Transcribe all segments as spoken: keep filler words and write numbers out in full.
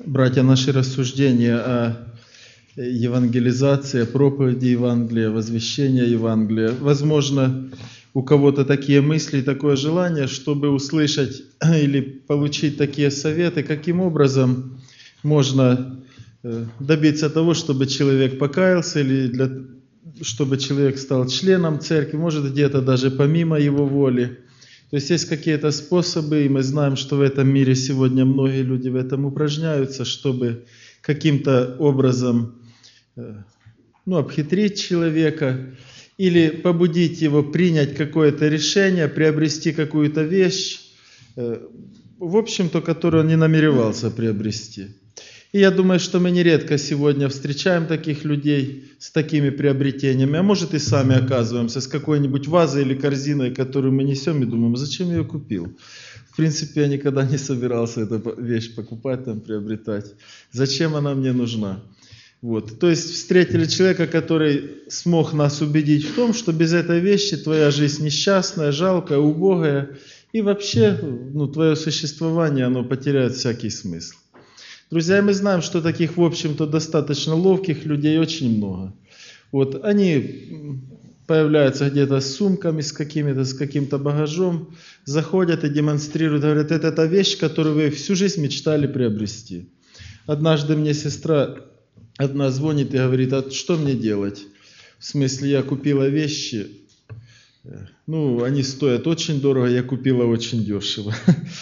Братья, наши рассуждения о евангелизации, о проповеди Евангелия, возвещении Евангелия. Возможно, у кого-то такие мысли, такое желание, чтобы услышать или получить такие советы, каким образом можно добиться того, чтобы человек покаялся, или для, чтобы человек стал членом церкви, может где-то даже помимо его воли. То есть есть какие-то способы, и мы знаем, что в этом мире сегодня многие люди в этом упражняются, чтобы каким-то образом ну, обхитрить человека или побудить его принять какое-то решение, приобрести какую-то вещь, в общем-то, которую он не намеревался приобрести. И я думаю, что мы нередко сегодня встречаем таких людей с такими приобретениями, а может и сами оказываемся с какой-нибудь вазой или корзиной, которую мы несем, и думаем, зачем я ее купил? В принципе, я никогда не собирался эту вещь покупать, там, приобретать. Зачем она мне нужна? Вот. То есть встретили человека, который смог нас убедить в том, что без этой вещи твоя жизнь несчастная, жалкая, убогая, и вообще ну, твое существование оно потеряет всякий смысл. Друзья, мы знаем, что таких, в общем-то, достаточно ловких людей очень много. Вот, они появляются где-то с сумками, с какими-то, с каким-то багажом, заходят и демонстрируют, говорят, это та вещь, которую вы всю жизнь мечтали приобрести. Однажды мне сестра одна звонит и говорит, а что мне делать? В смысле, я купила вещи, ну, они стоят очень дорого, я купила очень дешево.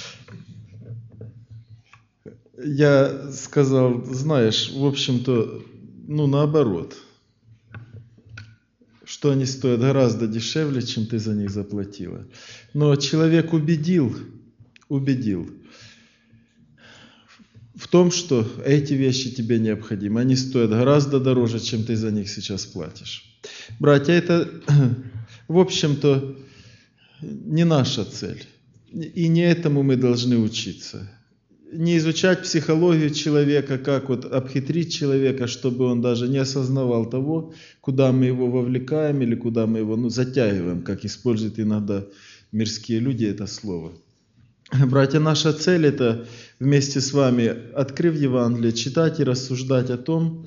Я сказал, знаешь, в общем-то, ну, наоборот, что они стоят гораздо дешевле, чем ты за них заплатила. Но человек убедил, убедил в том, что эти вещи тебе необходимы. Они стоят гораздо дороже, чем ты за них сейчас платишь. Братья, это, в общем-то, не наша цель. И не этому мы должны учиться. Не изучать психологию человека, как вот обхитрить человека, чтобы он даже не осознавал того, куда мы его вовлекаем или куда мы его ну, затягиваем, как используют иногда мирские люди это слово. Братья, наша цель это вместе с вами, открыв Евангелие, читать и рассуждать о том,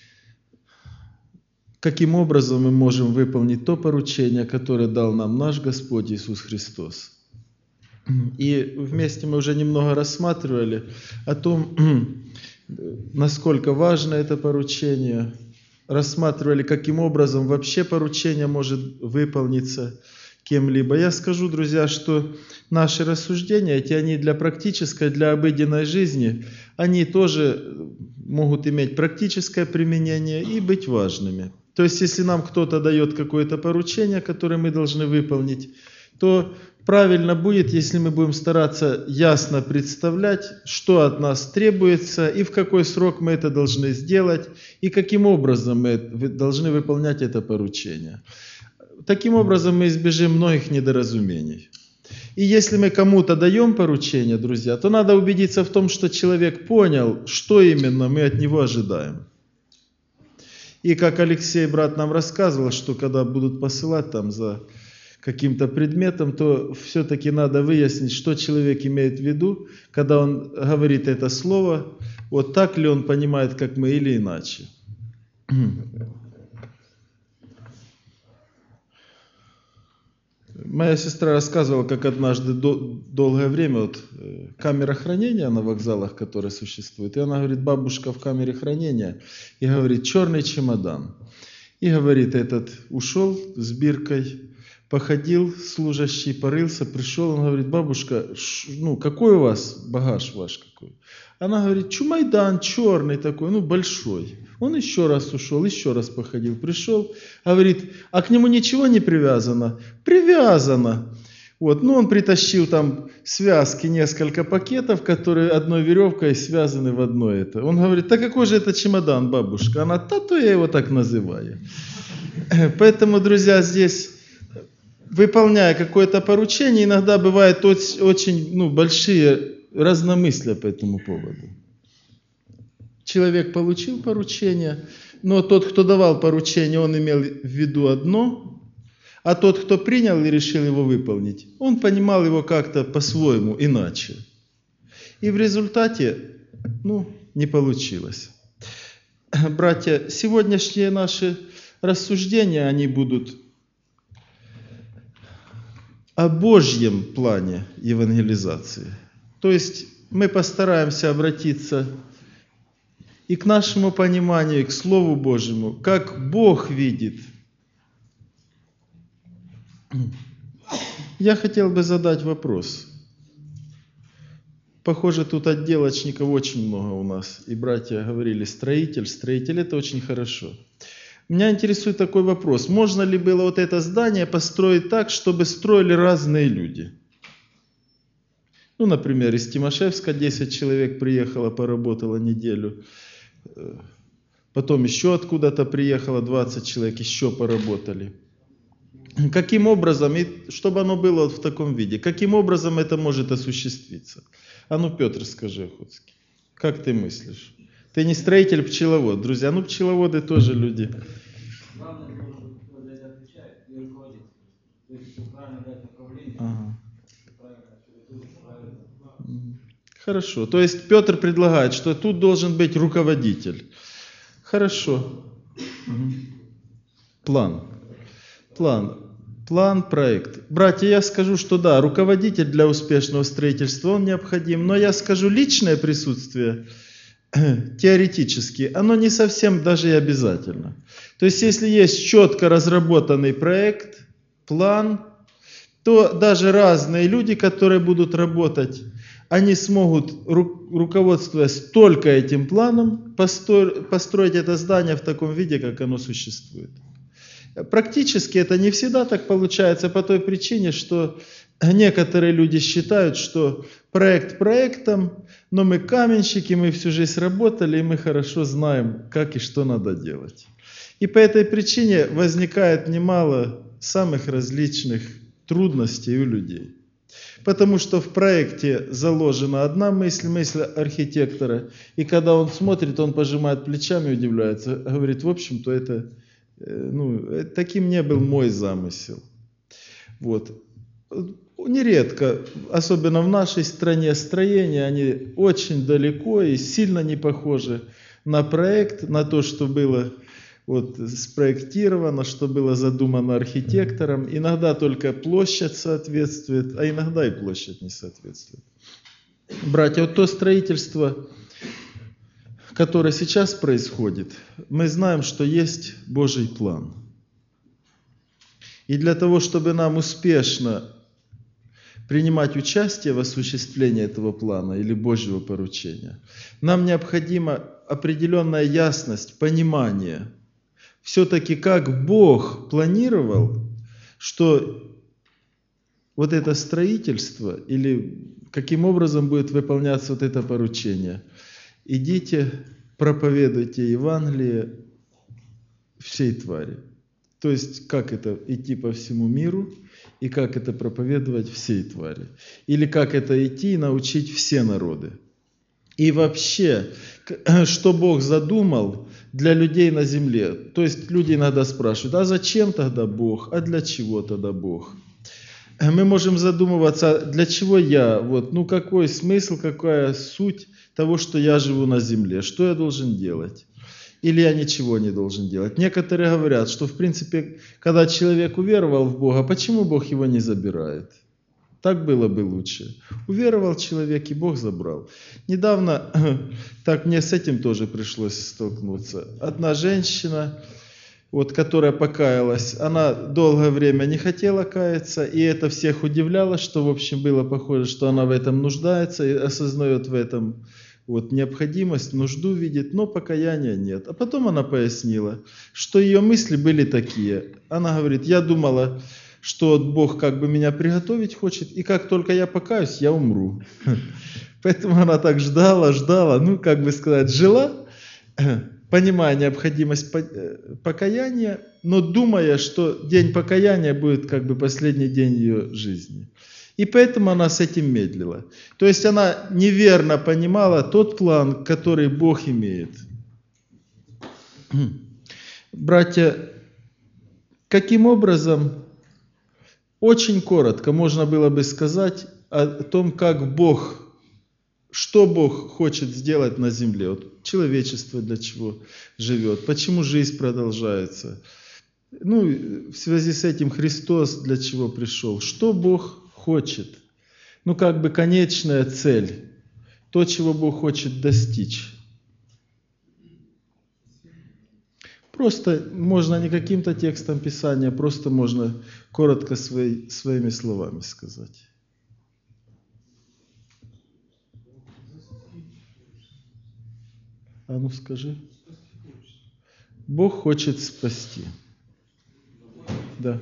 каким образом мы можем выполнить то поручение, которое дал нам наш Господь Иисус Христос. И вместе мы уже немного рассматривали о том, насколько важно это поручение, рассматривали, каким образом вообще поручение может выполниться кем-либо. Я скажу, друзья, что наши рассуждения, эти они для практической, для обыденной жизни, они тоже могут иметь практическое применение и быть важными. То есть, если нам кто-то дает какое-то поручение, которое мы должны выполнить, то правильно будет, если мы будем стараться ясно представлять, что от нас требуется и в какой срок мы это должны сделать, и каким образом мы должны выполнять это поручение. Таким образом мы избежим многих недоразумений. И если мы кому-то даем поручение, друзья, то надо убедиться в том, что человек понял, что именно мы от него ожидаем. И как Алексей, брат, нам рассказывал, что когда будут посылать там за каким-то предметом, то все-таки надо выяснить, что человек имеет в виду, когда он говорит это слово, вот так ли он понимает, как мы, или иначе. Моя сестра рассказывала, как однажды до, долгое время вот, камера хранения на вокзалах, которая существует, и она говорит, бабушка в камере хранения, и говорит, черный чемодан. И говорит, этот ушел с биркой, походил служащий, порылся, пришел, он говорит, бабушка, ну какой у вас багаж ваш какой? Она говорит, чумайдан, черный такой, ну большой. Он еще раз ушел, еще раз походил, пришел, говорит, а к нему ничего не привязано? Привязано. Вот, ну он притащил там связки, несколько пакетов, которые одной веревкой связаны в одно это. Он говорит, да какой же это чемодан, бабушка? Она, да то я его так называю. Поэтому, друзья, здесь, выполняя какое-то поручение, иногда бывают очень ну, большие разномыслия по этому поводу. Человек получил поручение, но тот, кто давал поручение, он имел в виду одно, а тот, кто принял и решил его выполнить, он понимал его как-то по-своему, иначе. И в результате, ну, не получилось. Братья, сегодняшние наши рассуждения, они будут о Божьем плане евангелизации. То есть мы постараемся обратиться и к нашему пониманию, и к Слову Божьему, как Бог видит. Я хотел бы задать вопрос. Похоже, тут отделочников очень много у нас. И братья говорили, строитель, строитель, это очень хорошо. Меня интересует такой вопрос. Можно ли было вот это здание построить так, чтобы строили разные люди? Ну, например, из Тимошевска десять человек приехало, поработало неделю. Потом еще откуда-то приехало двадцать человек, еще поработали. Каким образом, и чтобы оно было вот в таком виде, каким образом это может осуществиться? А ну, Петр, скажи, Охотский, как ты мыслишь? Ты не строитель, пчеловод. Друзья, ну пчеловоды тоже люди. Главное, кто за это отвечает, и руководитель. То есть правильно дать направление, Ага. правильно, правильно. Хорошо. То есть Петр предлагает, что тут должен быть руководитель. Хорошо. Угу. План. План. План, проект. Братья, я скажу, что да, руководитель для успешного строительства, он необходим. Но я скажу, личное присутствие, теоретически, оно не совсем даже и обязательно. То есть, если есть четко разработанный проект, план, то даже разные люди, которые будут работать, они смогут, руководствуясь только этим планом, построить это здание в таком виде, как оно существует. Практически это не всегда так получается по той причине, что некоторые люди считают, что проект проектом, но мы каменщики, мы всю жизнь работали, и мы хорошо знаем, как и что надо делать. И по этой причине возникает немало самых различных трудностей у людей. Потому что в проекте заложена одна мысль, мысль архитектора, и когда он смотрит, он пожимает плечами и удивляется, говорит, в общем-то, это, ну, таким не был мой замысел. Вот. Нередко, особенно в нашей стране, строения, они очень далеко и сильно не похожи на проект, на то, что было вот, спроектировано, что было задумано архитектором. Иногда только площадь соответствует, а иногда и площадь не соответствует. Братья, вот то строительство, которое сейчас происходит, мы знаем, что есть Божий план. И для того, чтобы нам успешно принимать участие в осуществлении этого плана или Божьего поручения, нам необходима определенная ясность, понимание, все-таки как Бог планировал, что вот это строительство или каким образом будет выполняться вот это поручение. Идите, проповедуйте Евангелие всей твари. То есть, как это идти по всему миру и как это проповедовать всей твари. Или как это идти и научить все народы. И вообще, что Бог задумал для людей на земле. То есть люди иногда спрашивают, а зачем тогда Бог, а для чего тогда Бог? Мы можем задумываться, для чего я, вот, ну какой смысл, какая суть того, что я живу на земле, что я должен делать? Или я ничего не должен делать? Некоторые говорят, что в принципе, когда человек уверовал в Бога, почему Бог его не забирает? Так было бы лучше. Уверовал человек, и Бог забрал. Недавно, так мне с этим тоже пришлось столкнуться. Одна женщина, вот, которая покаялась, она долгое время не хотела каяться, и это всех удивляло, что, в общем, было похоже, что она в этом нуждается и осознает в этом вот, необходимость, нужду видит, но покаяния нет. А потом она пояснила, что ее мысли были такие. Она говорит, я думала, что Бог как бы меня приготовить хочет, и как только я покаюсь, я умру. Поэтому она так ждала, ждала, ну, как бы сказать, жила, понимая необходимость покаяния, но думая, что день покаяния будет как бы последний день ее жизни. И поэтому она с этим медлила. То есть она неверно понимала тот план, который Бог имеет. Братья, каким образом, очень коротко можно было бы сказать о том, как Бог Что Бог хочет сделать на земле? Вот человечество для чего живет? Почему жизнь продолжается? Ну, в связи с этим Христос для чего пришел? Что Бог хочет? Ну, как бы конечная цель. То, чего Бог хочет достичь. Просто можно не каким-то текстом Писания, просто можно коротко свои, своими словами сказать. А ну скажи. Бог хочет спасти. Да.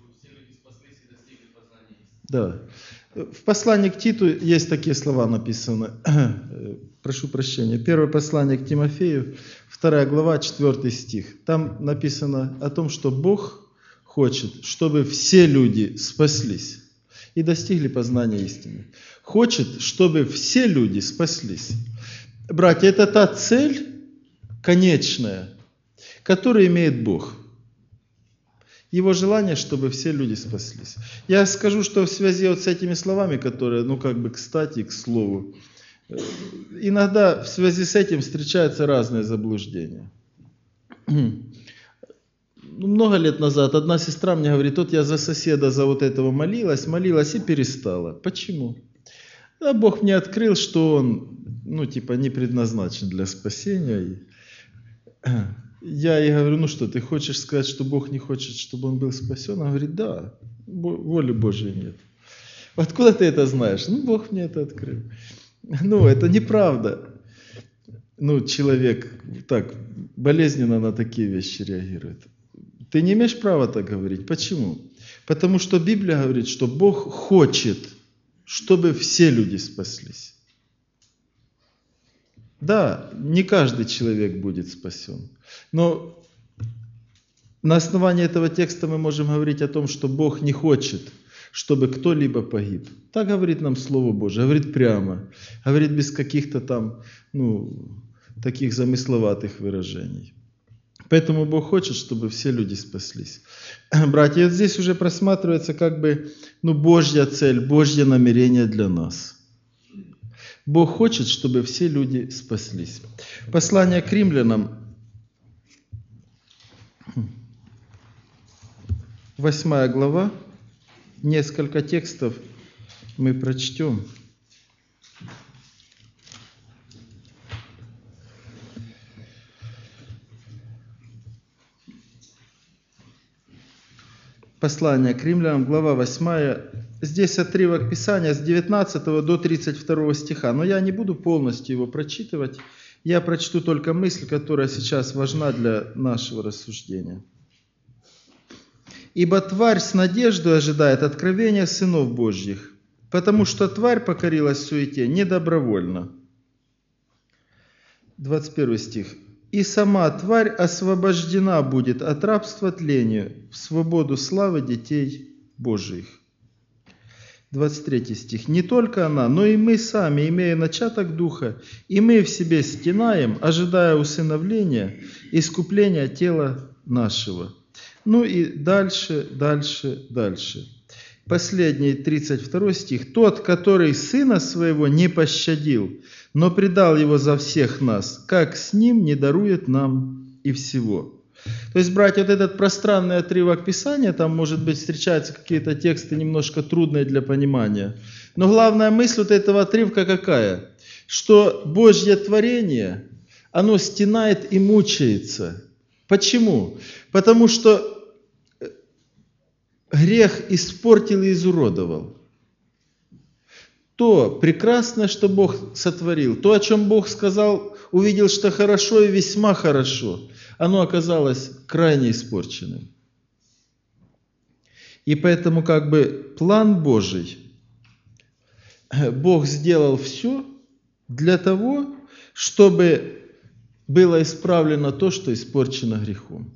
Да. В послании к Титу есть такие слова написаны. Прошу прощения. Первое послание к Тимофею, вторая глава, четвёртый стих. Там написано о том, что Бог хочет, чтобы все люди спаслись и достигли познания истины. Хочет, чтобы все люди спаслись. Братья, это та цель конечная, которую имеет Бог. Его желание, чтобы все люди спаслись. Я скажу, что в связи вот с этими словами, которые, ну, как бы кстати, к слову, иногда в связи с этим встречаются разные заблуждения. Много лет назад одна сестра мне говорит, вот я за соседа за вот этого молилась, молилась и перестала. Почему? А Бог мне открыл, что он, ну, типа, не предназначен для спасения. И я ей говорю, ну что, ты хочешь сказать, что Бог не хочет, чтобы он был спасен? Она говорит, да, воли Божьей нет. Откуда ты это знаешь? Ну, Бог мне это открыл. Ну, это неправда. Ну, человек так болезненно на такие вещи реагирует. Ты не имеешь права так говорить. Почему? Потому что Библия говорит, что Бог хочет, чтобы все люди спаслись. Да, не каждый человек будет спасен. Но на основании этого текста мы можем говорить о том, что Бог не хочет, чтобы кто-либо погиб. Так говорит нам Слово Божие, говорит прямо, говорит без каких-то там, ну, таких замысловатых выражений. Поэтому Бог хочет, чтобы все люди спаслись. Братья, вот здесь уже просматривается как бы, ну, Божья цель, Божье намерение для нас. Бог хочет, чтобы все люди спаслись. Послание к римлянам, восьмая глава, несколько текстов мы прочтем. Послание к римлянам, глава восьмая. Здесь отрывок Писания с девятнадцатого до тридцать второго стиха. Но я не буду полностью его прочитывать. Я прочту только мысль, которая сейчас важна для нашего рассуждения. «Ибо тварь с надеждой ожидает откровения сынов Божьих, потому что тварь покорилась суете недобровольно». двадцать первый стих. «И сама тварь освобождена будет от рабства тлению в свободу славы детей Божиих». двадцать третий стих. «Не только она, но и мы сами, имея начаток Духа, и мы в себе стенаем, ожидая усыновления, искупления тела нашего». Ну и дальше, дальше, дальше. Последний тридцать второй стих. «Тот, который Сына Своего не пощадил, но предал Его за всех нас, как с Ним не дарует нам и всего». То есть, братья, вот этот пространный отрывок Писания, там, может быть, встречаются какие-то тексты немножко трудные для понимания. Но главная мысль вот этого отрывка какая? Что Божье творение, оно стенает и мучается. Почему? Потому что грех испортил и изуродовал. То прекрасное, что Бог сотворил, то, о чем Бог сказал, увидел, что хорошо и весьма хорошо, оно оказалось крайне испорченным. И поэтому как бы план Божий, Бог сделал все для того, чтобы было исправлено то, что испорчено грехом.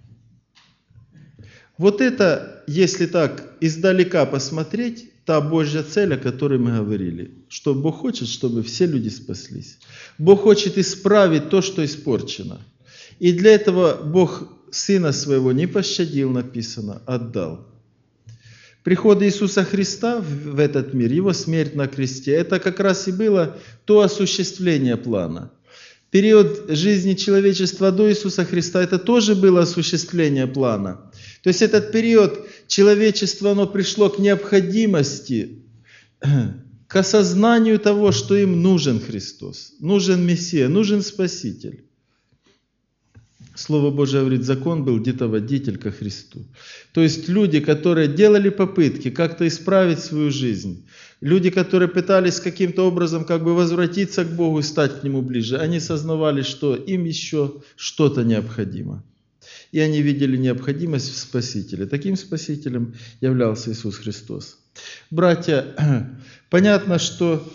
Вот это, если так издалека посмотреть, та Божья цель, о которой мы говорили, что Бог хочет, чтобы все люди спаслись. Бог хочет исправить то, что испорчено. И для этого Бог Сына Своего не пощадил, написано, отдал. Приход Иисуса Христа в этот мир, Его смерть на кресте, это как раз и было то осуществление плана. Период жизни человечества до Иисуса Христа, это тоже было осуществление плана. То есть этот период человечества, оно пришло к необходимости, к осознанию того, что им нужен Христос, нужен Мессия, нужен Спаситель. Слово Божие говорит, закон был где-то водитель ко Христу. То есть люди, которые делали попытки как-то исправить свою жизнь, люди, которые пытались каким-то образом как бы возвратиться к Богу и стать к Нему ближе, они сознавали, что им еще что-то необходимо. И они видели необходимость в Спасителе. Таким Спасителем являлся Иисус Христос. Братья, понятно, что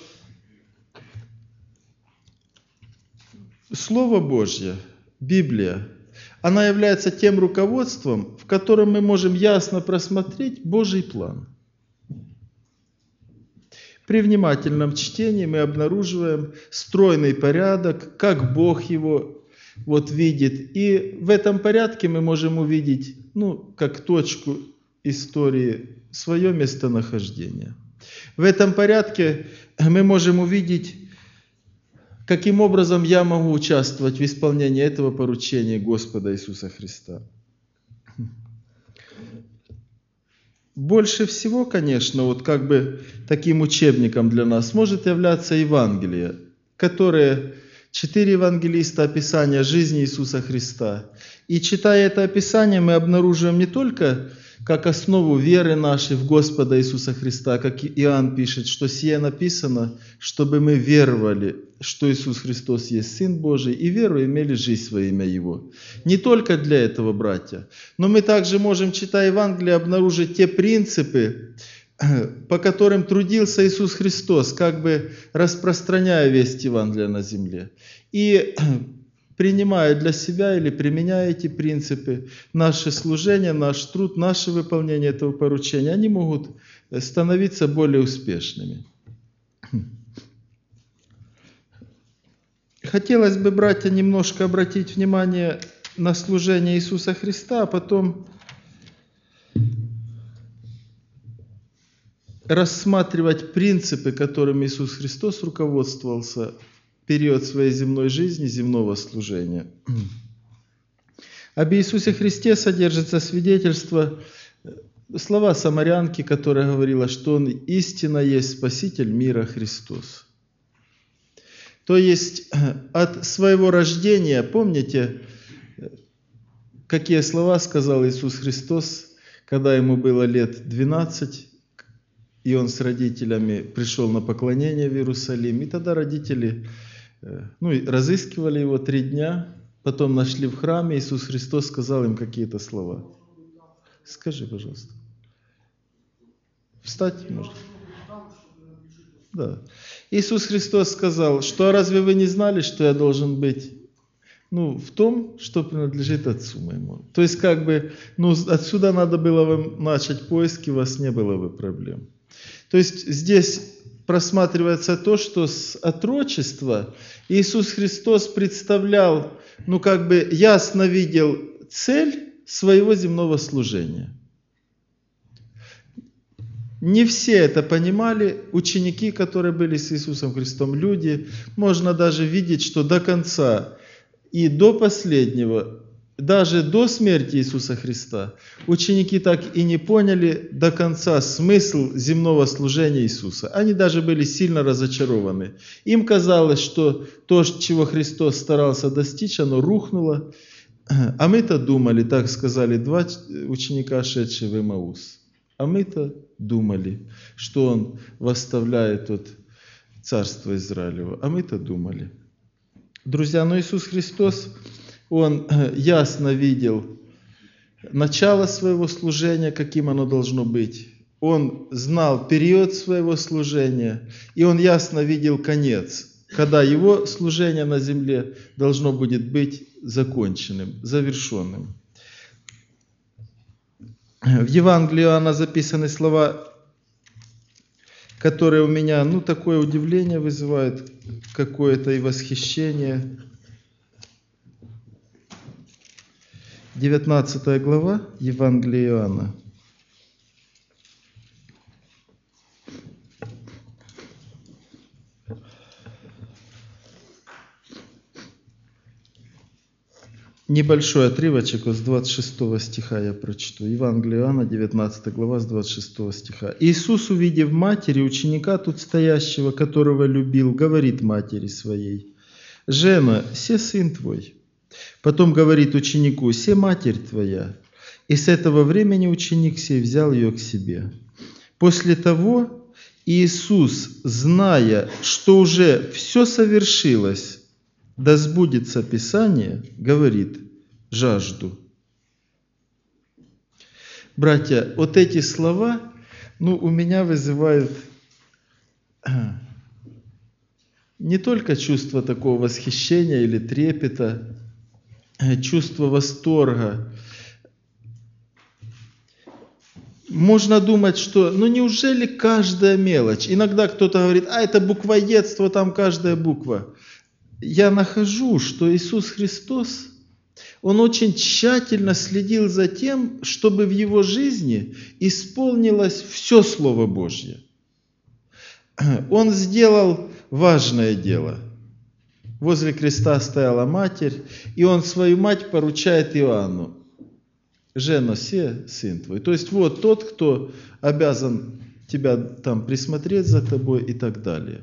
Слово Божье, Библия, она является тем руководством, в котором мы можем ясно просмотреть Божий план. При внимательном чтении мы обнаруживаем стройный порядок, как Бог его вот видит. И в этом порядке мы можем увидеть, ну, как точку истории, свое местонахождение. В этом порядке мы можем увидеть, каким образом я могу участвовать в исполнении этого поручения Господа Иисуса Христа. Больше всего, конечно, вот как бы таким учебником для нас может являться Евангелие, которые четыре евангелиста описания жизни Иисуса Христа. И читая это описание, мы обнаруживаем не только как основу веры нашей в Господа Иисуса Христа, как Иоанн пишет, что сие написано, чтобы мы веровали, что Иисус Христос есть Сын Божий, и веру имели жизнь во имя Его. Не только для этого, братья, но мы также можем, читая Евангелие, обнаружить те принципы, по которым трудился Иисус Христос, как бы распространяя весть Евангелия на земле. И принимая для себя или применяя эти принципы, наше служение, наш труд, наше выполнение этого поручения, они могут становиться более успешными. Хотелось бы, братья, немножко обратить внимание на служение Иисуса Христа, а потом рассматривать принципы, которыми Иисус Христос руководствовался в период своей земной жизни, земного служения. Об Иисусе Христе содержится свидетельство, слова самарянки, которая говорила, что Он истинно есть Спаситель мира Христос. То есть от своего рождения, помните, какие слова сказал Иисус Христос, когда Ему было лет двенадцать, и Он с родителями пришел на поклонение в Иерусалим. И тогда родители ну, разыскивали Его три дня, потом нашли в храме, Иисус Христос сказал им какие-то слова. Скажи, пожалуйста. Встать можно? Да. Иисус Христос сказал, что разве вы не знали, что я должен быть ну, в том, что принадлежит Отцу моему? То есть, как бы, ну, отсюда надо было вам начать поиски, у вас не было бы проблем. То есть, здесь просматривается то, что с отрочества Иисус Христос представлял, ну, как бы, ясно видел цель своего земного служения. Не все это понимали, ученики, которые были с Иисусом Христом, люди. Можно даже видеть, что до конца и до последнего, даже до смерти Иисуса Христа, ученики так и не поняли до конца смысл земного служения Иисуса. Они даже были сильно разочарованы. Им казалось, что то, чего Христос старался достичь, оно рухнуло. А мы-то думали, так сказали два ученика, шедшие в Эмаус. А мы-то думали, что Он восставляет от Царства Израилева. А мы-то думали. Друзья, но Иисус Христос, Он ясно видел начало своего служения, каким оно должно быть. Он знал период своего служения, и Он ясно видел конец, когда Его служение на земле должно будет быть законченным, завершенным. В Евангелии Иоанна записаны слова, которые у меня, ну, такое удивление вызывают, какое-то и восхищение. девятнадцатая глава Евангелия Иоанна. Небольшой отрывочек вот с двадцать шестого стиха я прочту. Евангелие Иоанна, девятнадцатая глава, с двадцать шестого стиха. «Иисус, увидев матери, ученика тут стоящего, которого любил, говорит матери своей: „Жена, се сын твой“. Потом говорит ученику: „Се матерь твоя“. И с этого времени ученик сей взял ее к себе. После того Иисус, зная, что уже все совершилось, да сбудется Писание, говорит: „Жажду“». Братья, вот эти слова, ну, у меня вызывают не только чувство такого восхищения или трепета, чувство восторга. Можно думать, что, ну неужели каждая мелочь? Иногда кто-то говорит: а это буквоедство, там каждая буква. Я нахожу, что Иисус Христос, Он очень тщательно следил за тем, чтобы в Его жизни исполнилось все Слово Божье. Он сделал важное дело. Возле креста стояла матерь, и Он свою мать поручает Иоанну: «Жена, се сын твой». То есть вот тот, кто обязан тебя там присмотреть за тобой и так далее.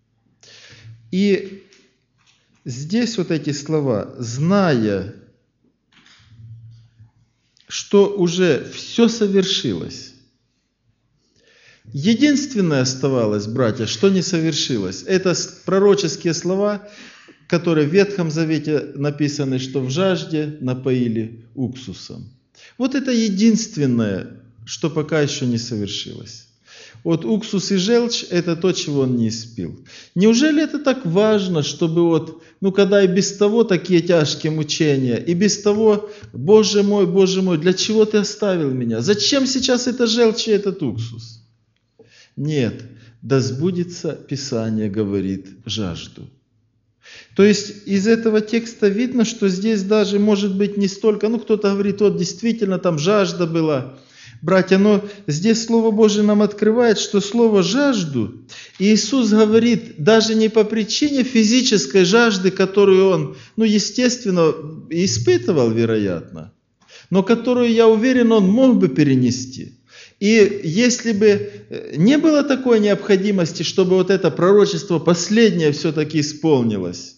И здесь вот эти слова: «зная, что уже все совершилось». Единственное оставалось, братья, что не совершилось, это пророческие слова, которые в Ветхом Завете написаны, что в жажде напоили уксусом. Вот это единственное, что пока еще не совершилось. Вот уксус и желчь – это то, чего он не испил. Неужели это так важно, чтобы вот, ну когда и без того такие тяжкие мучения, и без того, Боже мой, Боже мой, для чего ты оставил меня? Зачем сейчас эта желчь и этот уксус? Нет, да сбудется Писание, говорит, жажду. То есть из этого текста видно, что здесь даже может быть не столько, ну кто-то говорит, вот действительно там жажда была. Братья, но здесь Слово Божие нам открывает, что слово «жажду» Иисус говорит даже не по причине физической жажды, которую Он, ну естественно, испытывал, вероятно, но которую, я уверен, Он мог бы перенести. И если бы не было такой необходимости, чтобы вот это пророчество последнее все-таки исполнилось,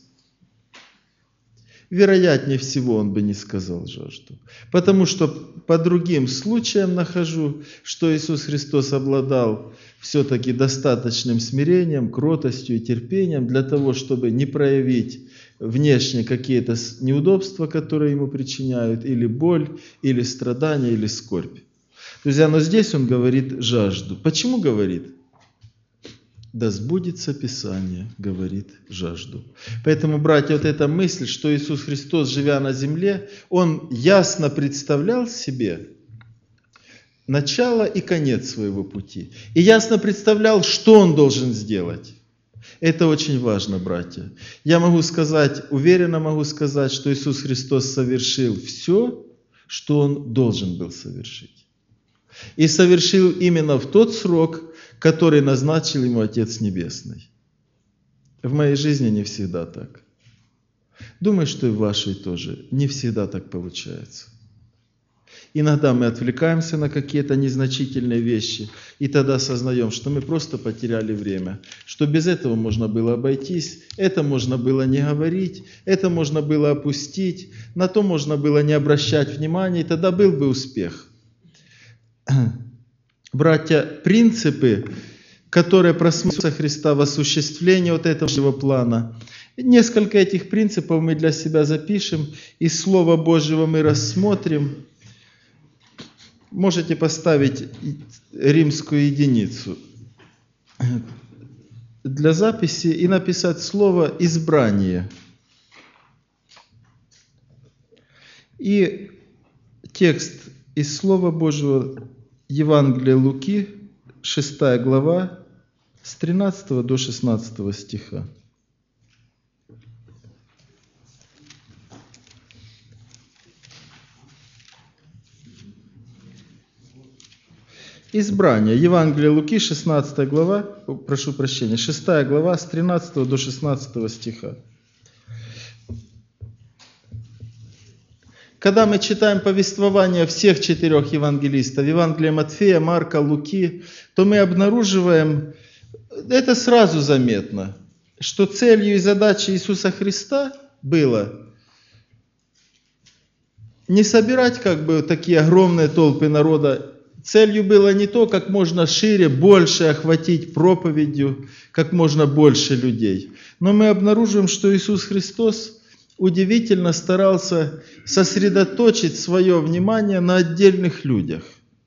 вероятнее всего он бы не сказал жажду. Потому что по другим случаям нахожу, что Иисус Христос обладал все-таки достаточным смирением, кротостью и терпением для того, чтобы не проявить внешне какие-то неудобства, которые ему причиняют, или боль, или страдания, или скорбь. Друзья, но здесь он говорит жажду. Почему говорит? Да сбудется Писание, говорит жажду. Поэтому, братья, вот эта мысль, что Иисус Христос, живя на земле, Он ясно представлял себе начало и конец своего пути. И ясно представлял, что Он должен сделать. Это очень важно, братья. Я могу сказать, уверенно могу сказать, что Иисус Христос совершил все, что Он должен был совершить. И совершил именно в тот срок, который назначил ему Отец Небесный. В моей жизни не всегда так. Думаю, что и в вашей тоже не всегда так получается. Иногда мы отвлекаемся на какие-то незначительные вещи, и тогда осознаем, что мы просто потеряли время, что без этого можно было обойтись, это можно было не говорить, это можно было опустить, на то можно было не обращать внимания, и тогда был бы успех. Братья, принципы, которые просмотрятся Христа в осуществлении вот этого плана, несколько этих принципов мы для себя запишем, из Слова Божьего мы рассмотрим. Можете поставить римскую единицу для записи и написать слово «избрание». И текст из Слова Божьего, Евангелие Луки, шестая глава, с тринадцатого до шестнадцатого стиха. Избрание. Евангелие Луки, шестнадцатая глава, прошу прощения, шестая глава, с тринадцатого до шестнадцатого стиха. Когда мы читаем повествование всех четырех евангелистов, Евангелия Матфея, Марка, Луки, то мы обнаруживаем, это сразу заметно, что целью и задачей Иисуса Христа было не собирать как бы такие огромные толпы народа. Целью было не то, как можно шире, больше охватить проповедью, как можно больше людей. Но мы обнаруживаем, что Иисус Христос удивительно старался сосредоточить свое внимание на отдельных людях.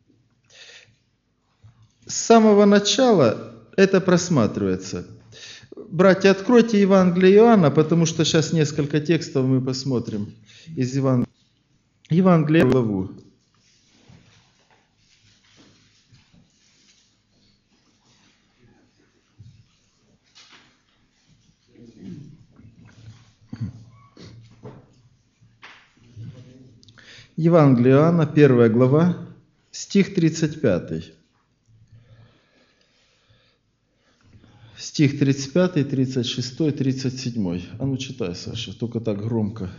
С самого начала это просматривается. Братья, откройте Евангелие Иоанна, потому что сейчас несколько текстов мы посмотрим из Евангелия. Евангелие главу. Евангелие Иоанна, первая глава, стих тридцать пятый. Стих тридцать пятый, тридцать шестой, тридцать седьмой. А ну читай, Саша, только так громко.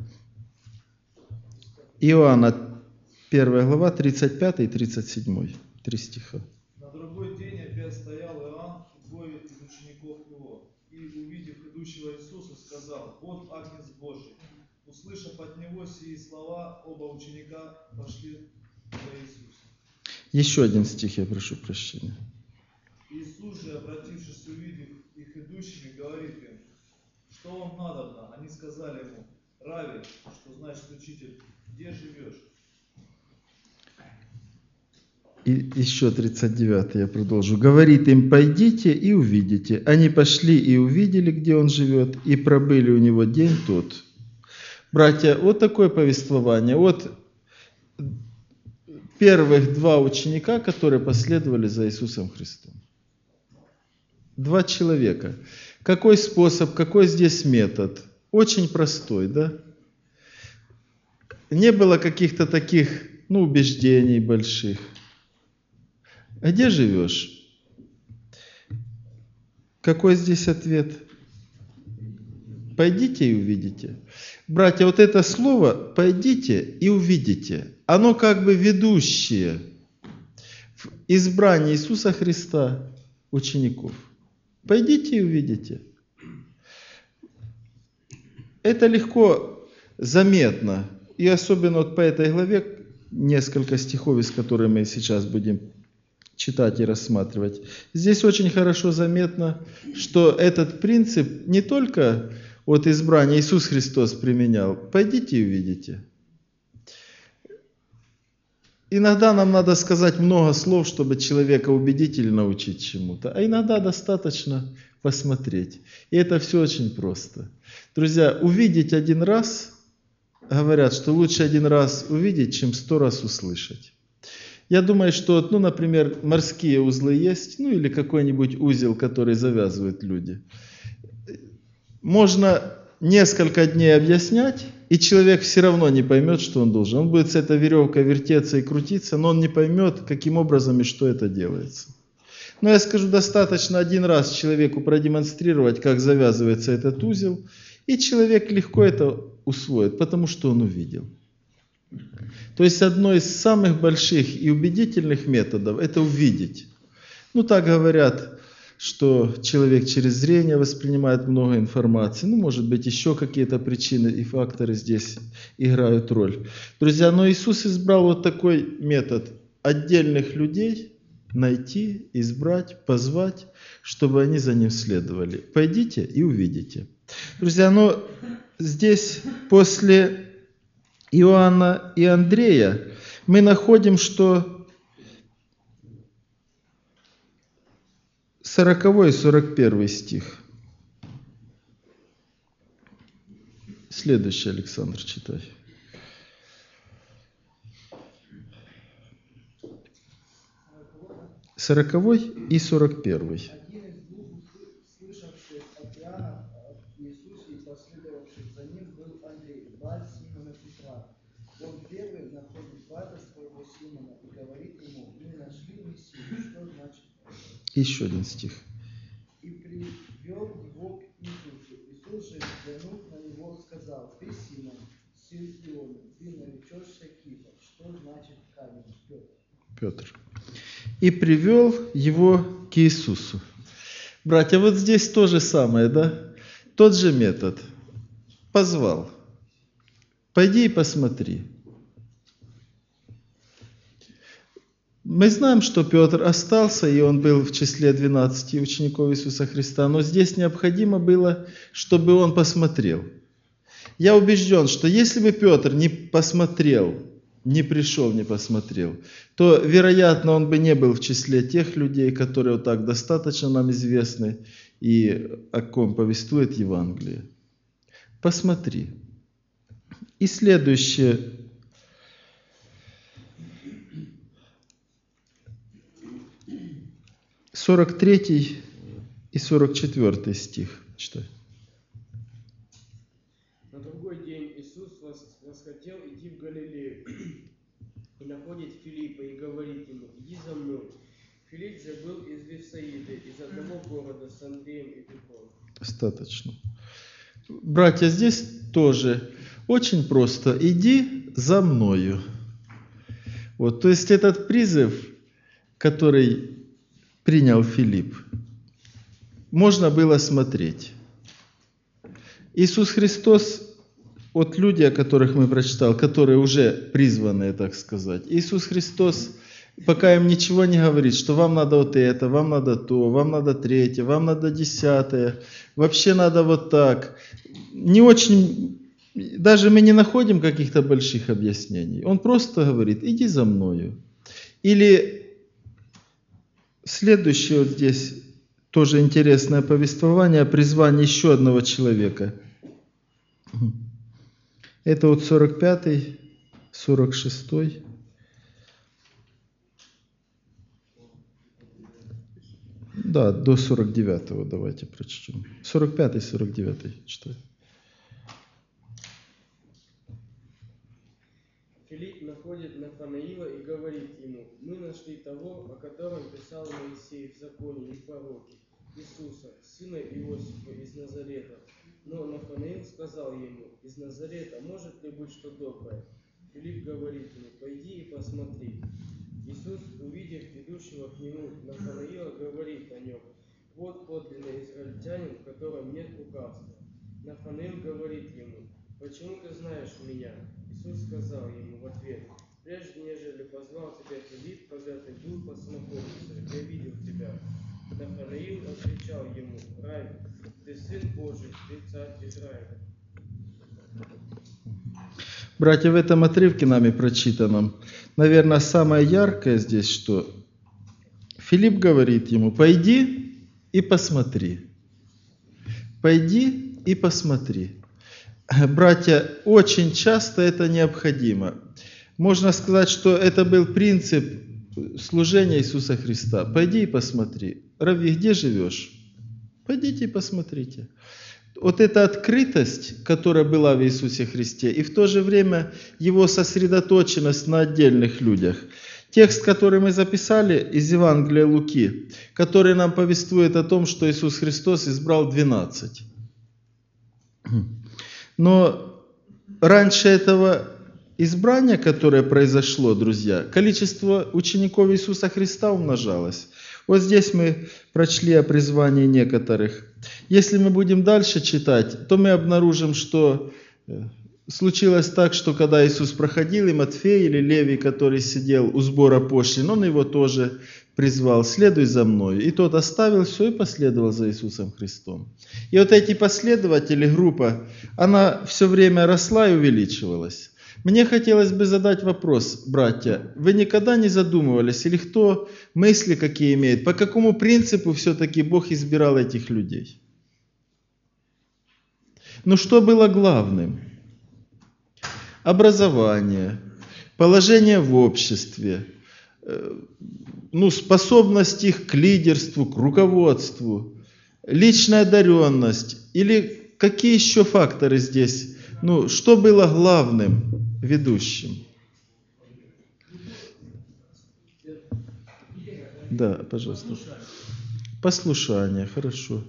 Иоанна, первая глава, тридцать пятый и тридцать седьмой. Три стиха. На другой день опять стоял Иоанн, двое из учеников его, и, увидев идущего Иисуса, сказал: «Вот Агнец Божий». Услышав от него сии слова, оба ученика пошли за Иисусом. Еще один стих, я прошу прощения. Иисус же, обратившись, увидев их идущими, говорит им: «Что вам надобно?» Они сказали ему: «Рави», что значит учитель, где живешь? И еще тридцать девятый я продолжу. Говорит им: пойдите и увидите. Они пошли и увидели, где он живет, и пробыли у него день тот. Братья, вот такое повествование. Вот первых два ученика, которые последовали за Иисусом Христом. Два человека. Какой способ, какой здесь метод? Очень простой, да? Не было каких-то таких, ну, убеждений больших. А где живешь? Какой здесь ответ? Пойдите и увидите. Братья, вот это слово «пойдите и увидите», оно как бы ведущее в избрании Иисуса Христа учеников. Пойдите и увидите. Это легко заметно. И особенно вот по этой главе несколько стихов, из которых мы сейчас будем читать и рассматривать. Здесь очень хорошо заметно, что этот принцип не только от избрания Иисус Христос применял. Пойдите и увидите. Иногда нам надо сказать много слов, чтобы человека убедительно научить чему-то, а иногда достаточно посмотреть. И это все очень просто. Друзья, увидеть один раз, говорят, что лучше один раз увидеть, чем сто раз услышать. Я думаю, что, ну, например, морские узлы есть, ну, или какой-нибудь узел, который завязывают люди. Можно несколько дней объяснять, и человек все равно не поймет, что он должен. Он будет с этой веревкой вертеться и крутиться, но он не поймет, каким образом и что это делается. Но я скажу, достаточно один раз человеку продемонстрировать, как завязывается этот узел, и человек легко это усвоит, потому что он увидел. То есть одно из самых больших и убедительных методов – это увидеть. Ну, так говорят, что человек через зрение воспринимает много информации. Ну, может быть, еще какие-то причины и факторы здесь играют роль. Друзья, но Иисус избрал вот такой метод – отдельных людей найти, избрать, позвать, чтобы они за ним следовали. Пойдите и увидите. Друзья, но здесь после Иоанна и Андрея мы находим, что сороковой и сорок первый стих. Следующий, Александр, читай. Сороковой и сорок первый. Один из двух, слышавших от Иоанна об Иисусе и последовавших за ним, был Андрей, брат Симона Петра. Он первый находит брата своего Симона и говорит ему: мы нашли Мессию. Что значит это? Еще один стих. И привел его к Иисусу. Иисус же, взглянув на него, сказал: ты Симон, сын Сиону, ты наречешься Кипр. Что значит камень, Петр? Петр. И привел его к Иисусу. Братья, вот здесь то же самое, да? Тот же метод. Позвал. Пойди и посмотри. Мы знаем, что Петр остался, и он был в числе двенадцати учеников Иисуса Христа, но здесь необходимо было, чтобы он посмотрел. Я убежден, что если бы Петр не посмотрел, не пришел, не посмотрел, то, вероятно, он бы не был в числе тех людей, которые вот так достаточно нам известны и о ком повествует Евангелие. Посмотри. И следующее. сорок третий и сорок четвёртый стих. Читай. На другой день Иисус восхотел идти в Галилею и находит Филиппа и говорит ему: иди за мной. Филипп же был из Вифсаиды, из одного города с Андреем и Петром. Достаточно. Братья, здесь тоже очень просто. Иди за мною. Вот, то есть этот призыв, который принял Филипп, можно было смотреть. Иисус Христос, вот люди, о которых мы прочитали, которые уже призваны, так сказать, Иисус Христос, пока им ничего не говорит, что вам надо вот это, вам надо то, вам надо третье, вам надо десятое, вообще надо вот так. Не очень, даже мы не находим каких-то больших объяснений. Он просто говорит: иди за мною. Или следующее вот здесь тоже интересное повествование о призвании еще одного человека. Это вот сорок пятый, сорок шестой. Да, до сорок девятого давайте прочтем. сорок пятый, сорок девятый читаю. Филипп находит Нафанаила и говорит ему: мы нашли того, о котором писал Моисей в законе и пророке, Иисуса, сына Иосифа из Назарета. Но Нафанаил сказал ему: из Назарета может ли быть что доброе? Филипп говорит ему: пойди и посмотри. Иисус, увидев идущего к нему Нафанаила, говорит о нем: вот подлинный израильтянин, в котором нет лукавства. Нафанаил говорит ему: почему ты знаешь меня? Иисус сказал ему в ответ: прежде нежели позвал тебя Филипп, когда ты был под смоковницей, я видел тебя. Нафанаил отвечал ему: Рави, ты сын Божий, ты царь Израиля. Братья, в этом отрывке нами прочитанном, наверное, самое яркое здесь, что Филипп говорит ему: пойди и посмотри. Пойди и посмотри. Братья, очень часто это необходимо. Можно сказать, что это был принцип служения Иисуса Христа. Пойди и посмотри. Рави, где живешь? Пойдите и посмотрите. Вот эта открытость, которая была в Иисусе Христе, и в то же время его сосредоточенность на отдельных людях. Текст, который мы записали из Евангелия Луки, который нам повествует о том, что Иисус Христос избрал двенадцать. Но раньше этого избрания, которое произошло, друзья, количество учеников Иисуса Христа умножалось. Вот здесь мы прочли о призвании некоторых. Если мы будем дальше читать, то мы обнаружим, что случилось так, что когда Иисус проходил, и Матфей или Левий, который сидел у сбора пошлин, он его тоже призвал: следуй за мной. И тот оставил все и последовал за Иисусом Христом. И вот эти последователи, группа, она все время росла и увеличивалась. Мне хотелось бы задать вопрос, братья, вы никогда не задумывались, или кто мысли какие имеет, по какому принципу все-таки Бог избирал этих людей? Ну что было главным? Образование, положение в обществе, ну, способность их к лидерству, к руководству, личная одаренность, или какие еще факторы здесь? Ну, что было главным ведущим? Да, пожалуйста. Послушание, хорошо.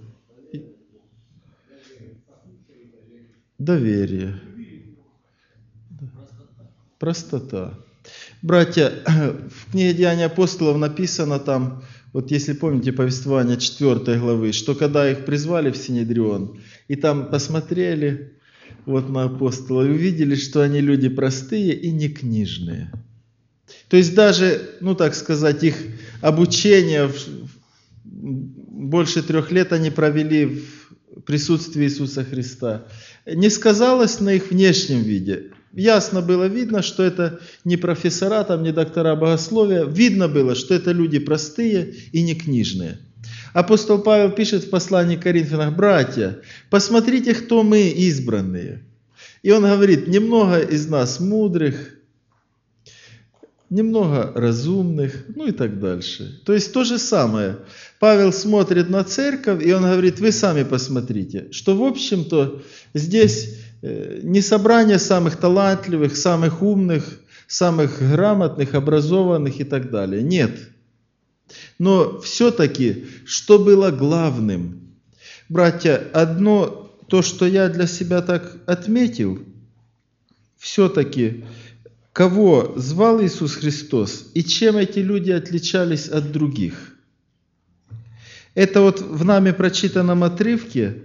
Доверие. Простота. Простота. Братья, в книге Деяний апостолов написано там, вот если помните повествование четвёртой главы, что когда их призвали в Синедрион, и там посмотрели вот на апостолов, и увидели, что они люди простые и не книжные. То есть даже, ну так сказать, их обучение, больше трех лет они провели в присутствии Иисуса Христа, не сказалось на их внешнем виде. Ясно было видно, что это не профессора, там, не доктора богословия. Видно было, что это люди простые и не книжные. Апостол Павел пишет в послании к Коринфянам: «Братья, посмотрите, кто мы избранные». И он говорит: немного из нас мудрых, немного разумных, ну и так дальше. То есть то же самое. Павел смотрит на церковь, и он говорит: вы сами посмотрите, что в общем-то здесь не собрание самых талантливых, самых умных, самых грамотных, образованных и так далее. Нет. Но все-таки, что было главным? Братья, одно, то, что я для себя так отметил, все-таки, кого звал Иисус Христос и чем эти люди отличались от других? Это вот в нами прочитанном отрывке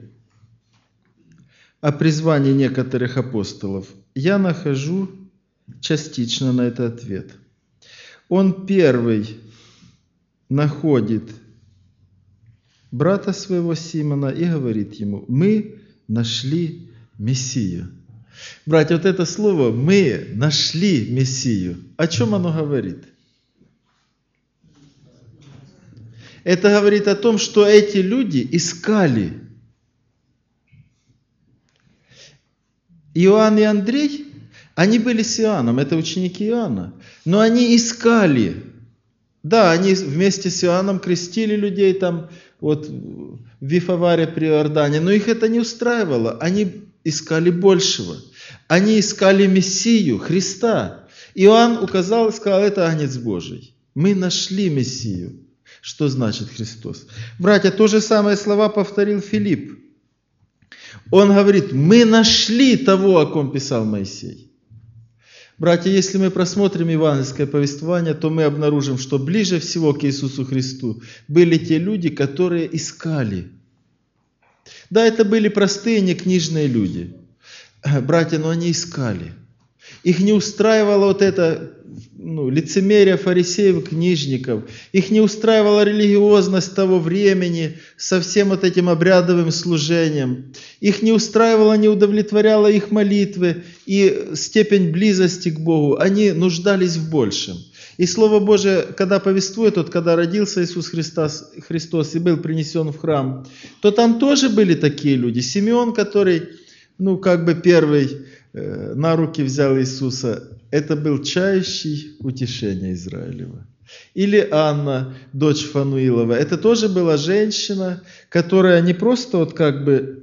о призвании некоторых апостолов я нахожу частично на это ответ. Он первый находит брата своего Симона и говорит ему: мы нашли Мессию. Братья, вот это слово «мы нашли Мессию», о чем оно говорит? Это говорит о том, что эти люди искали. Иоанн и Андрей, они были с Иоанном, это ученики Иоанна, но они искали. Да, они вместе с Иоанном крестили людей там, вот в Вифаваре при Иордане, но их это не устраивало. Они искали большего. Они искали Мессию, Христа. Иоанн указал и сказал: это Агнец Божий. Мы нашли Мессию. Что значит Христос? Братья, то же самое слова повторил Филипп. Он говорит: мы нашли того, о ком писал Моисей. Братья, если мы просмотрим евангельское повествование, то мы обнаружим, что ближе всего к Иисусу Христу были те люди, которые искали. Да, это были простые, некнижные люди. Братья, но они искали. Их не устраивало вот это ну, лицемерие фарисеев и книжников. Их не устраивала религиозность того времени со всем вот этим обрядовым служением. Их не устраивала, не удовлетворяла их молитвы и степень близости к Богу. Они нуждались в большем. И Слово Божие, когда повествует, вот когда родился Иисус Христос, Христос и был принесен в храм, то там тоже были такие люди. Симеон, который, ну, как бы первый э, на руки взял Иисуса, это был чающий утешение Израилева. Или Анна, дочь Фануилова, это тоже была женщина, которая не просто вот как бы...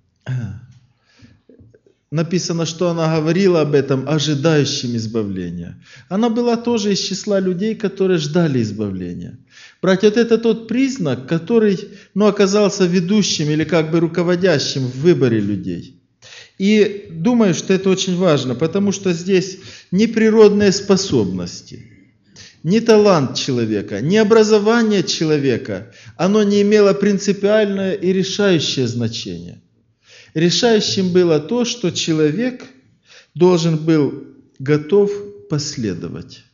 Написано, что она говорила об этом ожидающим избавления. Она была тоже из числа людей, которые ждали избавления. Братья, вот это тот признак, который ну, оказался ведущим или как бы руководящим в выборе людей. И думаю, что это очень важно, потому что здесь не природные способности, не талант человека, не образование человека, оно не имело принципиальное и решающее значение. Решающим было то, что человек должен был готов последовать.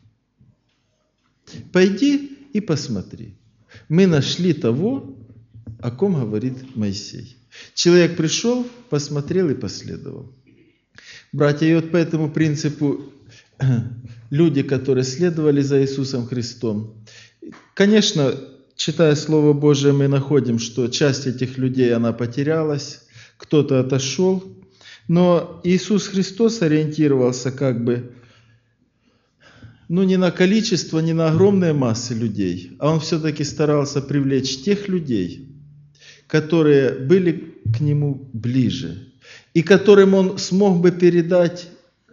Пойди и посмотри. Мы нашли того, о ком говорит Моисей. Человек пришел, посмотрел и последовал. Братья, и вот по этому принципу люди, которые следовали за Иисусом Христом, конечно, читая Слово Божие, мы находим, что часть этих людей, она потерялась, кто-то отошел, но Иисус Христос ориентировался как бы, ну не на количество, не на огромные массы людей, а Он все-таки старался привлечь тех людей, которые были к Нему ближе, и которым Он смог бы передать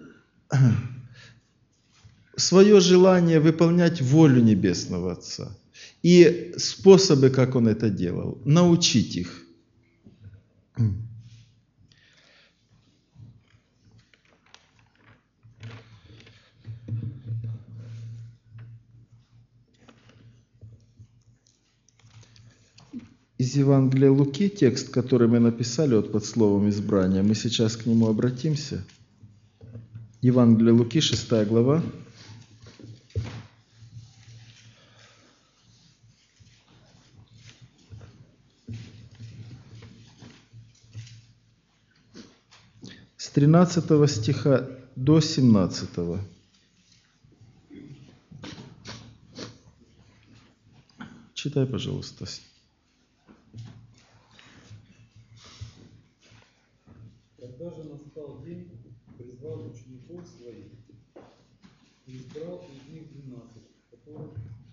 свое желание выполнять волю Небесного Отца и способы, как Он это делал, научить их. из Евангелия Луки, текст, который мы написали вот под словом избрания. Мы сейчас к нему обратимся. Евангелие Луки, шестая глава. С тринадцатого стиха до семнадцатого. Читай, пожалуйста. Когда же настал день, призвал учеников своих и избрал из них двенадцать, которых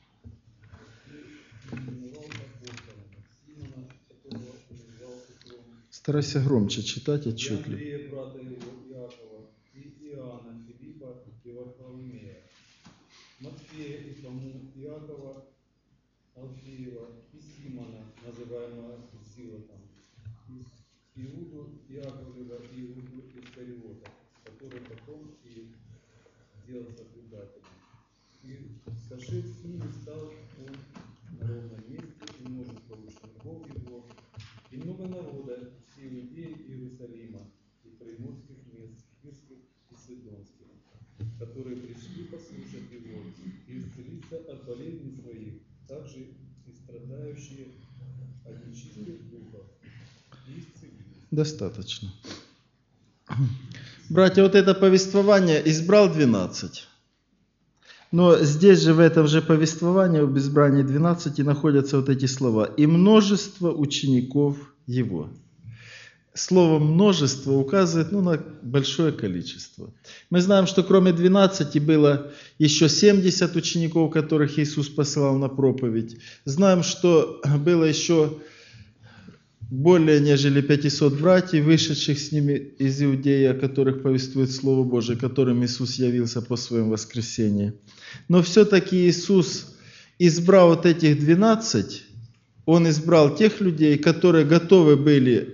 именовал апостолами, Симона, которого назвал Петром, Старайся громче читать и отчетливо. Андрея, брата его Иакова, и Иоанна, Филиппа и Варфоломея, Матфея и Фому, Иакова, Алфеева и Симона, называемого Зилотом, Иуду Иаковлева и Иуду Искариота, который потом и сделался предателем. И сошед с ними стал он на ровном месте, и множество учеников его, и много народа, все иудеи Иерусалима, и приморских мест, Кирских и Сидонских, которые пришли послушать его и исцелиться от болезней своих, также и страдающие от нечистых духов, и исцелились. Достаточно. Братья, вот это повествование избрал двенадцать. Но здесь же, в этом же повествовании, об избрании двенадцати, находятся вот эти слова. «И множество учеников его». Слово «множество» указывает ну, на большое количество. Мы знаем, что кроме двенадцати было еще семьдесят учеников, которых Иисус посылал на проповедь. Знаем, что было еще более нежели пятьсот братьев, вышедших с ними из Иудеи, о которых повествует Слово Божие, которым Иисус явился по своему воскресении. Но все-таки Иисус, избрал вот этих двенадцать, Он избрал тех людей, которые готовы были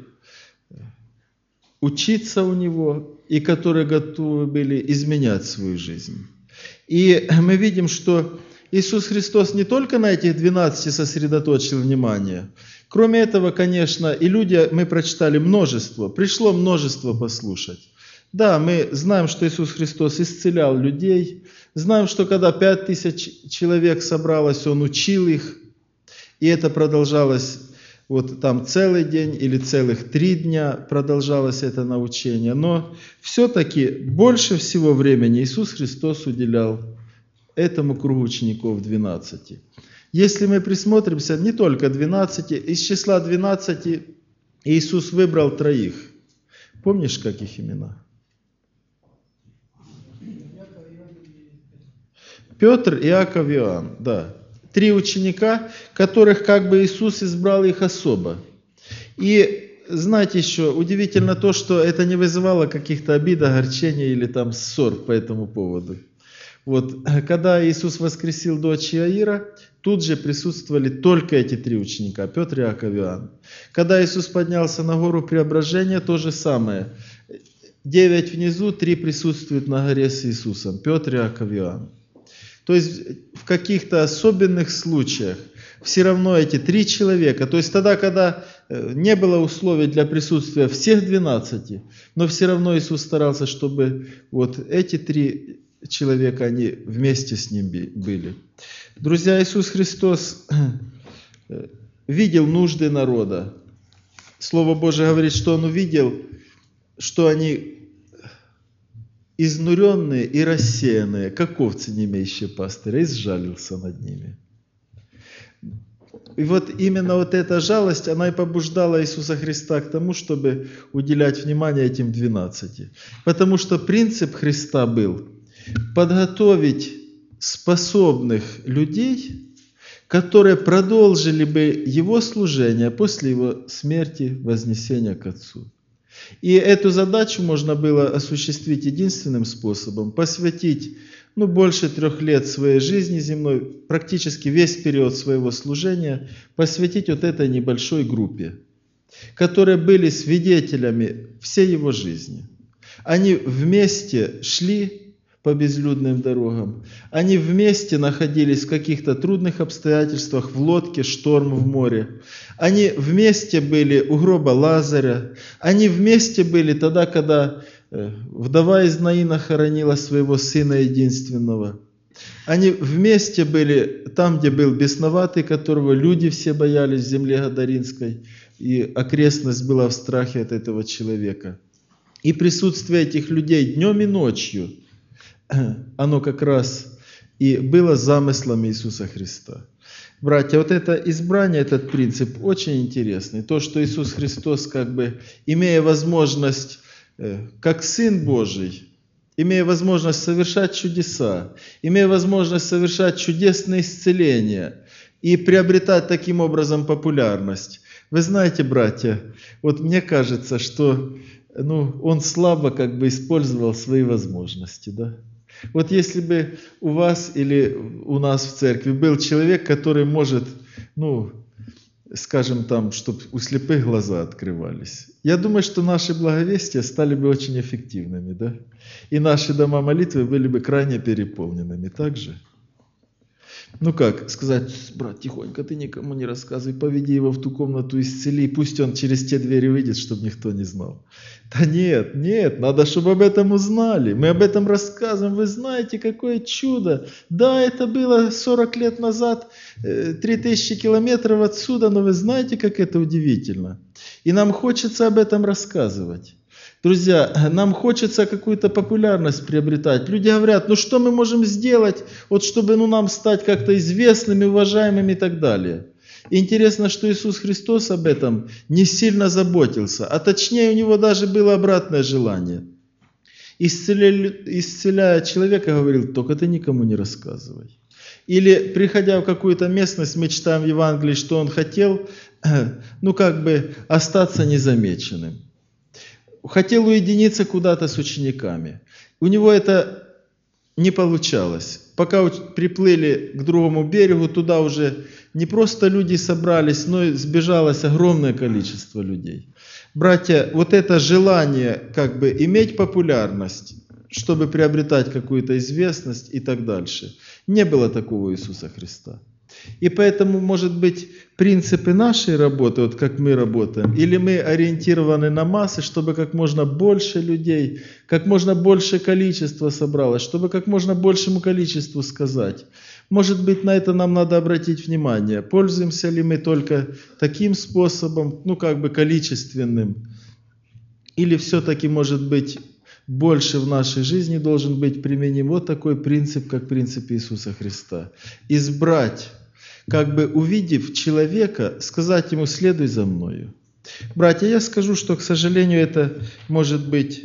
учиться у Него и которые готовы были изменять свою жизнь. И мы видим, что Иисус Христос не только на этих двенадцати сосредоточил внимание. Кроме этого, конечно, и люди, мы прочитали множество, пришло множество послушать. Да, мы знаем, что Иисус Христос исцелял людей, знаем, что когда пять тысяч человек собралось, Он учил их, и это продолжалось вот там целый день или целых три дня продолжалось это научение. Но все-таки больше всего времени Иисус Христос уделял этому кругу учеников двенадцати. Если мы присмотримся, не только двенадцати, из числа двенадцати Иисус выбрал троих. Помнишь, как их имена? Петр, Иаков, Иоанн, да. Три ученика, которых как бы Иисус избрал их особо. И знаете еще, удивительно то, что это не вызывало каких-то обид, огорчений или там ссор по этому поводу. Вот, когда Иисус воскресил дочь Иаира, тут же присутствовали только эти три ученика, Петр, Иаков, Иоанн. Когда Иисус поднялся на гору Преображения, то же самое. Девять внизу, три присутствуют на горе с Иисусом, Петр, Иаков, Иоанн. То есть в каких-то особенных случаях все равно эти три человека, то есть тогда, когда не было условий для присутствия всех двенадцати, но все равно Иисус старался, чтобы вот эти три человека, они вместе с Ним были. Друзья, Иисус Христос видел нужды народа. Слово Божие говорит, что Он увидел, что они изнуренные и рассеянные, как овцы, не имеющие пастыря, и сжалился над ними. И вот именно вот эта жалость, она и побуждала Иисуса Христа к тому, чтобы уделять внимание этим двенадцати. Потому что принцип Христа был подготовить способных людей, которые продолжили бы Его служение после Его смерти, вознесения к Отцу. И эту задачу можно было осуществить единственным способом – посвятить ну, больше трех лет своей жизни земной, практически весь период своего служения, посвятить вот этой небольшой группе, которые были свидетелями всей Его жизни. Они вместе шли, по безлюдным дорогам. Они вместе находились в каких-то трудных обстоятельствах, в лодке, шторм в море. Они вместе были у гроба Лазаря. Они вместе были тогда, когда вдова из Наина хоронила своего сына единственного. Они вместе были там, где был бесноватый, которого люди все боялись в земле Гадаринской, и окрестность была в страхе от этого человека. И присутствие этих людей днем и ночью, оно как раз и было замыслом Иисуса Христа. Братья, вот это избрание, этот принцип очень интересный. То, что Иисус Христос, как бы, имея возможность, как Сын Божий, имея возможность совершать чудеса, имея возможность совершать чудесные исцеления и приобретать таким образом популярность. Вы знаете, братья, вот мне кажется, что ну, он слабо как бы использовал свои возможности. Да? Вот если бы у вас или у нас в церкви был человек, который может, ну, скажем там, чтобы у слепых глаза открывались, я думаю, что наши благовестия стали бы очень эффективными, да? И наши дома молитвы были бы крайне переполненными также. Ну как сказать: брат, тихонько, ты никому не рассказывай, поведи его в ту комнату, исцели, пусть он через те двери выйдет, чтобы никто не знал. Да нет, нет, надо, чтобы об этом узнали. Мы об этом рассказываем, вы знаете, какое чудо. Да, это было сорок лет назад, три тысячи километров отсюда, но вы знаете, как это удивительно. И нам хочется об этом рассказывать. Друзья, нам хочется какую-то популярность приобретать. Люди говорят: ну что мы можем сделать, вот чтобы ну, нам стать как-то известными, уважаемыми и так далее. И интересно, что Иисус Христос об этом не сильно заботился, а точнее у него даже было обратное желание. Исцеляя, исцеляя человека, говорил: только ты никому не рассказывай. Или приходя в какую-то местность, мы читаем в Евангелии, что он хотел, ну как бы остаться незамеченным. Хотел уединиться куда-то с учениками. У него это не получалось. Пока приплыли к другому берегу, туда уже не просто люди собрались, но и сбежалось огромное количество людей. Братья, вот это желание как бы иметь популярность, чтобы приобретать какую-то известность и так дальше, не было такого у Иисуса Христа. И поэтому, может быть, принципы нашей работы, вот как мы работаем, или мы ориентированы на массы, чтобы как можно больше людей, как можно больше количества собралось, чтобы как можно большему количеству сказать. Может быть, на это нам надо обратить внимание. Пользуемся ли мы только таким способом, ну как бы количественным, или все-таки, может быть, больше в нашей жизни должен быть применим вот такой принцип, как принцип Иисуса Христа. Избрать, как бы увидев человека, сказать ему: следуй за мною. Братья, я скажу, что, к сожалению, это может быть,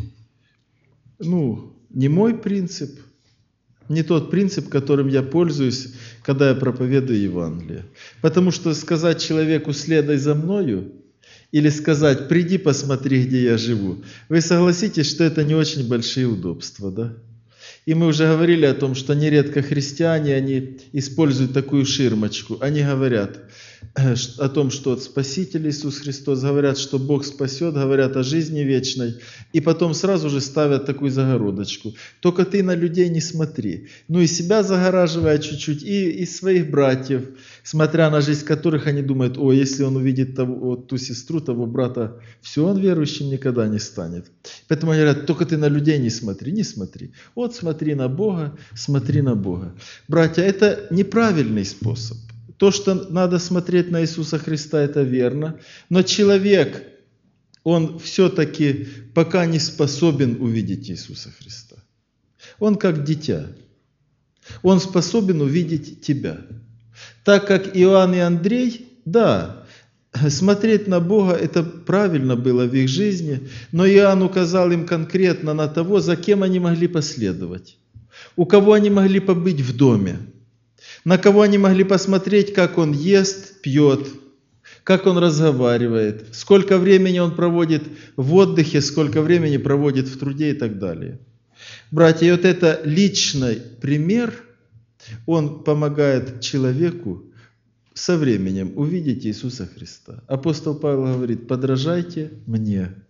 ну, не мой принцип, не тот принцип, которым я пользуюсь, когда я проповедую Евангелие. Потому что сказать человеку: следуй за мною, или сказать: приди, посмотри, где я живу, вы согласитесь, что это не очень большие удобства, да? И мы уже говорили о том, что нередко христиане, они используют такую ширмочку. Они говорят о том, что Спаситель Иисус Христос, говорят, что Бог спасет, говорят о жизни вечной. И потом сразу же ставят такую загородочку: только ты на людей не смотри. Ну и себя загораживая чуть-чуть, и, и своих братьев, смотря на жизнь которых они думают: о, если он увидит того, вот, ту сестру, того брата, все, он верующим никогда не станет. Поэтому они говорят: только ты на людей не смотри, не смотри. Вот смотри на Бога, смотри на Бога. Братья, это неправильный способ. То, что надо смотреть на Иисуса Христа, это верно. Но человек, он все-таки пока не способен увидеть Иисуса Христа. Он как дитя. Он способен увидеть тебя. Так как Иоанн и Андрей, да, смотреть на Бога, это правильно было в их жизни, но Иоанн указал им конкретно на того, за кем они могли последовать, у кого они могли побыть в доме, на кого они могли посмотреть, как он ест, пьет, как он разговаривает, сколько времени он проводит в отдыхе, сколько времени проводит в труде и так далее. Братья, и вот это личный пример, он помогает человеку со временем увидеть Иисуса Христа. Апостол Павел говорит: подражайте мне,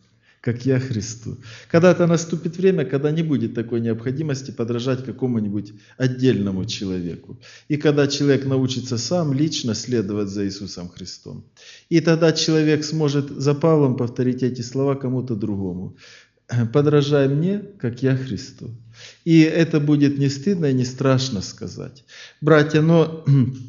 как я Христу. Когда-то наступит время, когда не будет такой необходимости подражать какому-нибудь отдельному человеку. И когда человек научится сам лично следовать за Иисусом Христом. И тогда человек сможет за Павлом повторить эти слова кому-то другому. «Подражай мне, как я Христу». И это будет не стыдно и не страшно сказать. Братья, но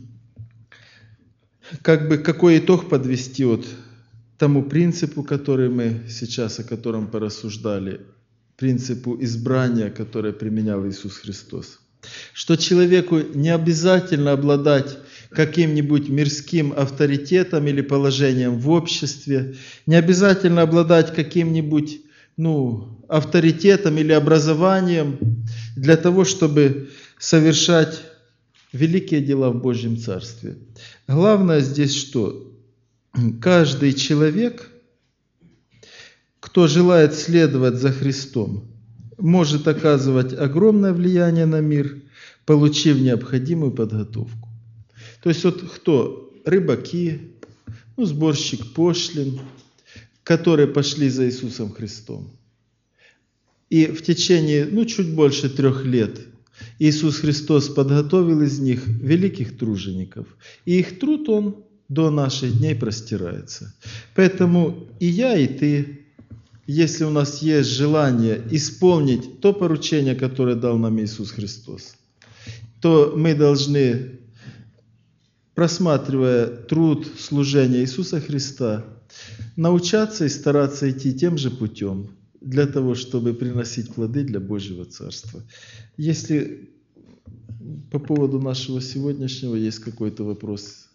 как бы какой итог подвести вот тому принципу, который мы сейчас, о котором порассуждали, принципу избрания, которое применял Иисус Христос. Что человеку не обязательно обладать каким-нибудь мирским авторитетом или положением в обществе, не обязательно обладать каким-нибудь ну, авторитетом или образованием для того, чтобы совершать великие дела в Божьем Царстве. Главное здесь что? Каждый человек, кто желает следовать за Христом, может оказывать огромное влияние на мир, получив необходимую подготовку. То есть вот кто? Рыбаки, ну, сборщик пошлин, которые пошли за Иисусом Христом. И в течение, ну, чуть больше трех лет Иисус Христос подготовил из них великих тружеников. И их труд, он до наших дней простирается. Поэтому и я, и ты, если у нас есть желание исполнить то поручение, которое дал нам Иисус Христос, то мы должны, просматривая труд служения Иисуса Христа, научаться и стараться идти тем же путем, для того, чтобы приносить плоды для Божьего Царства. Если по поводу нашего сегодняшнего есть какой-то вопрос.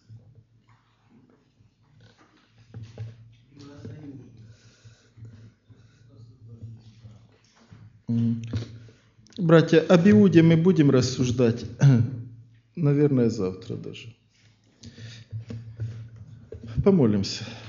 Братья, об Иуде мы будем рассуждать, наверное, завтра даже. Помолимся.